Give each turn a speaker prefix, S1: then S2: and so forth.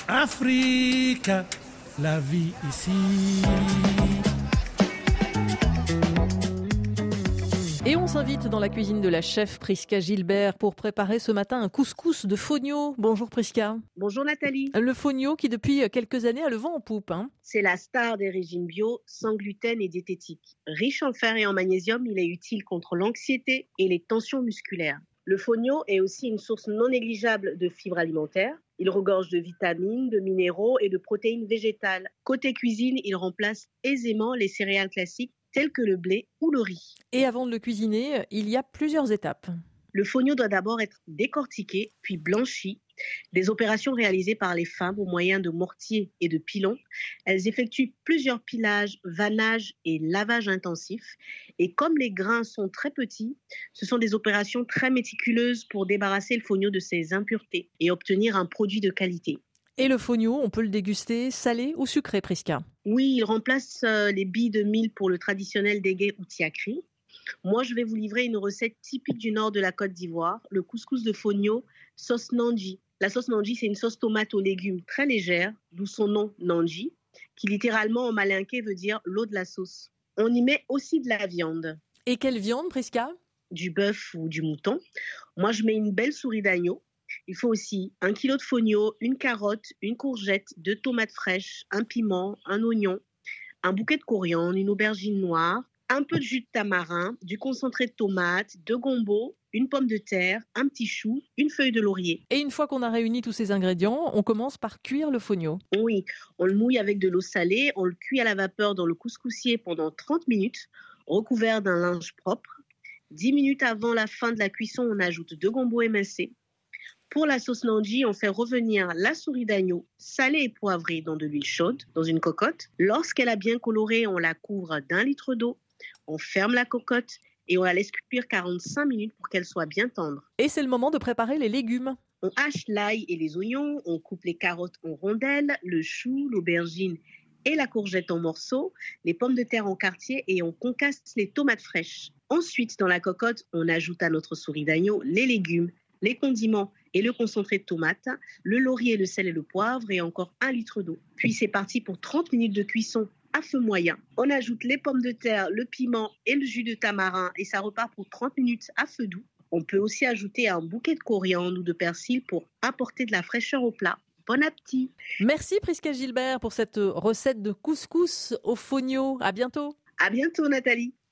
S1: Afrique, la vie ici.
S2: Et on s'invite dans la cuisine de la chef Prisca Gilbert pour préparer ce matin un couscous de fonio. Bonjour Prisca.
S3: Bonjour Nathalie.
S2: Le fonio qui depuis quelques années a le vent en poupe.
S3: C'est la star des régimes bio, sans gluten et diététique. Riche en fer et en magnésium, il est utile contre l'anxiété et les tensions musculaires. Le fonio est aussi une source non négligeable de fibres alimentaires. Il regorge de vitamines, de minéraux et de protéines végétales. Côté cuisine, il remplace aisément les céréales classiques telles que le blé ou le riz.
S2: Et avant de le cuisiner, il y a plusieurs étapes.
S3: Le fonio doit d'abord être décortiqué, puis blanchi. Des opérations réalisées par les femmes au moyen de mortiers et de pilons. Elles effectuent plusieurs pilages, vanages et lavages intensifs. Et comme les grains sont très petits, ce sont des opérations très méticuleuses pour débarrasser le fonio de ses impuretés et obtenir un produit de qualité.
S2: Et le fonio, on peut le déguster salé ou sucré, Prisca?
S3: Oui, il remplace les billes de mil pour le traditionnel dégué ou tiakri. Moi, je vais vous livrer une recette typique du nord de la Côte d'Ivoire, le couscous de fonio, sauce nandji. La sauce nandji, c'est une sauce tomate aux légumes très légère, d'où son nom nandji, qui littéralement en malinké veut dire l'eau de la sauce. On y met aussi de la viande.
S2: Et quelle viande, Prisca?
S3: Du bœuf ou du mouton. Moi, je mets une belle souris d'agneau. Il faut aussi 1 kilo de fonio, une carotte, une courgette, 2 tomates fraîches, un piment, un oignon, un bouquet de coriandre, une aubergine noire, un peu de jus de tamarin, du concentré de tomate, 2 gombos, une pomme de terre, un petit chou, une feuille de laurier.
S2: Et une fois qu'on a réuni tous ces ingrédients, on commence par cuire le fonio.
S3: Oui, on le mouille avec de l'eau salée, on le cuit à la vapeur dans le couscoussier pendant 30 minutes, recouvert d'un linge propre. 10 minutes avant la fin de la cuisson, on ajoute 2 gombos émincés. Pour la sauce nandji, on fait revenir la souris d'agneau salée et poivrée dans de l'huile chaude, dans une cocotte. Lorsqu'elle a bien coloré, on la couvre d'1 litre d'eau. On ferme la cocotte et on la laisse cuire 45 minutes pour qu'elle soit bien tendre.
S2: Et c'est le moment de préparer les légumes.
S3: On hache l'ail et les oignons, on coupe les carottes en rondelles, le chou, l'aubergine et la courgette en morceaux, les pommes de terre en quartiers et on concasse les tomates fraîches. Ensuite, dans la cocotte, on ajoute à notre souris d'agneau les légumes, les condiments et le concentré de tomate, le laurier, le sel et le poivre et encore 1 litre d'eau. Puis c'est parti pour 30 minutes de cuisson à feu moyen. On ajoute les pommes de terre, le piment et le jus de tamarin et ça repart pour 30 minutes à feu doux. On peut aussi ajouter un bouquet de coriandre ou de persil pour apporter de la fraîcheur au plat. Bon appétit!
S2: Merci Prisca Gilbert pour cette recette de couscous au fonio. À bientôt.
S3: À bientôt Nathalie!